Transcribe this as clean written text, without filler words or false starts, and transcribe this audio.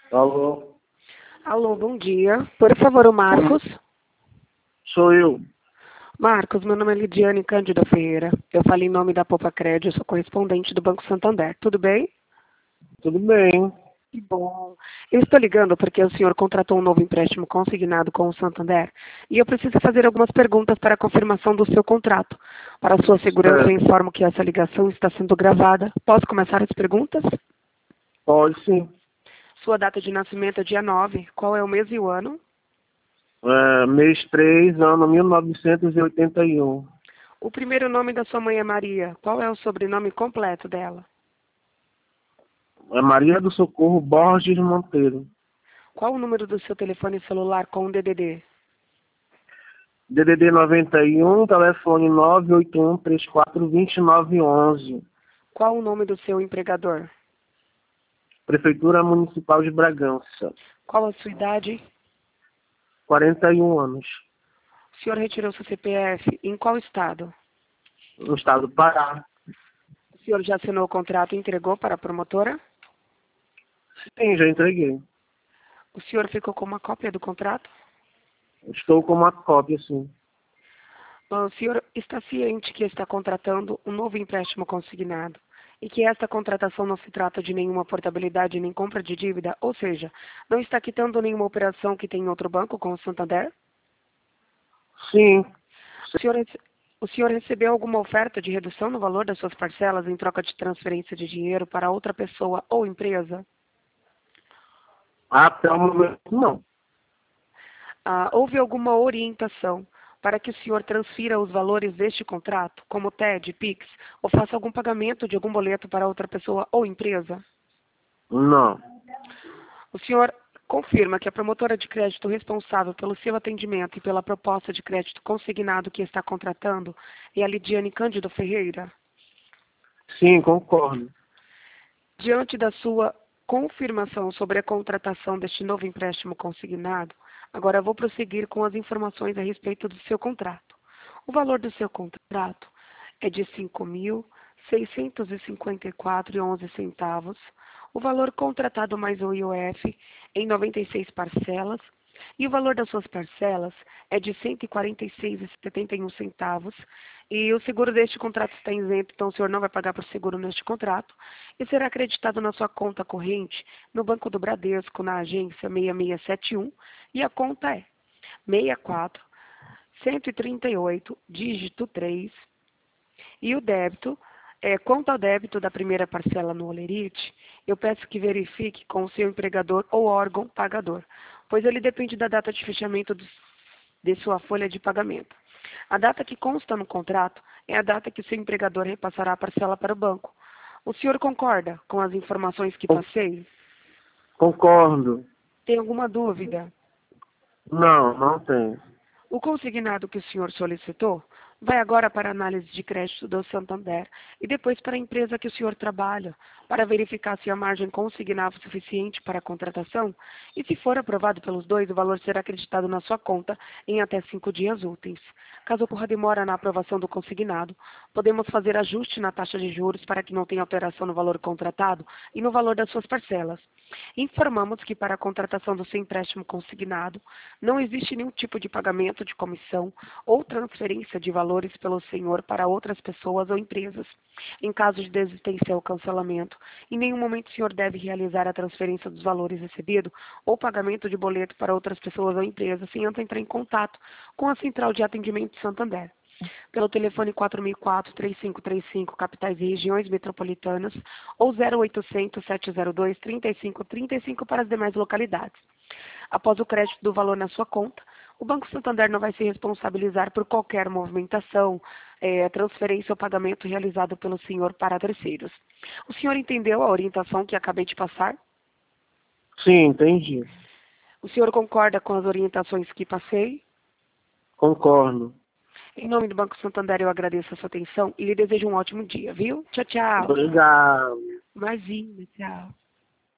Alô? Alô, bom dia. Por favor, o Marcos. Sou eu. Marcos, meu nome é Lidiane Cândido Ferreira. Eu falo em nome da Poupa Crédito, sou correspondente do Banco Santander. Tudo bem? Tudo bem? Que bom. Eu estou ligando porque o senhor contratou um novo empréstimo consignado com o Santander e eu preciso fazer algumas perguntas para a confirmação do seu contrato. Para a sua segurança, eu Certo. informo que essa ligação está sendo gravada. Posso começar as perguntas? Pode sim. Sua data de nascimento é dia 9. Qual é o mês e o ano? Mês 3, ano 1981. O primeiro nome da sua mãe é Maria. Qual é o sobrenome completo dela? É Maria do Socorro Borges Monteiro. Qual o número do seu telefone celular com o DDD? DDD 91, telefone 981342911. Qual o nome do seu empregador? Prefeitura Municipal de Bragança. Qual a sua idade? 41 anos. O senhor retirou seu CPF em qual estado? No estado do Pará. O senhor já assinou o contrato e entregou para a promotora? Sim, já entreguei. O senhor ficou com uma cópia do contrato? Estou com uma cópia, sim. O senhor está ciente que está contratando um novo empréstimo consignado e que esta contratação não se trata de nenhuma portabilidade nem compra de dívida, ou seja, não está quitando nenhuma operação que tem em outro banco com o Santander? Sim. O senhor, o senhor recebeu alguma oferta de redução no valor das suas parcelas em troca de transferência de dinheiro para outra pessoa ou empresa? Até o momento, não. Houve alguma orientação para que o senhor transfira os valores deste contrato, como TED, PIX, ou faça algum pagamento de algum boleto para outra pessoa ou empresa? Não. O senhor confirma que a promotora de crédito responsável pelo seu atendimento e pela proposta de crédito consignado que está contratando é a Lidiane Cândido Ferreira? Sim, concordo. Diante da sua confirmação sobre a contratação deste novo empréstimo consignado, agora vou prosseguir com as informações a respeito do seu contrato. O valor do seu contrato é de R$ 5.654,11. O valor contratado mais o IOF em 96 parcelas. E o valor das suas parcelas é de R$ 146,71. E o seguro deste contrato está isento, então o senhor não vai pagar por seguro neste contrato. E será acreditado na sua conta corrente no Banco do Bradesco, na agência 6671. E a conta é 64 138, dígito 3. E o débito, quanto ao débito da primeira parcela no Olerite, eu peço que verifique com o seu empregador ou órgão pagador, pois ele depende da data de fechamento de sua folha de pagamento. A data que consta no contrato é a data que o seu empregador repassará a parcela para o banco. O senhor concorda com as informações que passei? Concordo. Tem alguma dúvida? Não, não tem. O consignado que o senhor solicitou vai agora para a análise de crédito do Santander e depois para a empresa que o senhor trabalha, para verificar se a margem consignava o suficiente para a contratação e, se for aprovado pelos dois, o valor será acreditado na sua conta em até 5 dias úteis. Caso ocorra demora na aprovação do consignado, podemos fazer ajuste na taxa de juros para que não tenha alteração no valor contratado e no valor das suas parcelas. Informamos que para a contratação do seu empréstimo consignado, não existe nenhum tipo de pagamento de comissão ou transferência de valores pelo senhor para outras pessoas ou empresas. Em caso de desistência ou cancelamento, em nenhum momento o senhor deve realizar a transferência dos valores recebidos ou pagamento de boleto para outras pessoas ou empresas sem antes entrar em contato com a Central de Atendimento de Santander pelo telefone 4004-3535, capitais e regiões metropolitanas, ou 0800-702-3535 para as demais localidades. Após o crédito do valor na sua conta, o Banco Santander não vai se responsabilizar por qualquer movimentação, transferência ou pagamento realizado pelo senhor para terceiros. O senhor entendeu a orientação que acabei de passar? Sim, entendi. O senhor concorda com as orientações que passei? Concordo. Em nome do Banco Santander, eu agradeço a sua atenção e lhe desejo um ótimo dia, viu? Tchau, tchau. Obrigado. Imagina, tchau.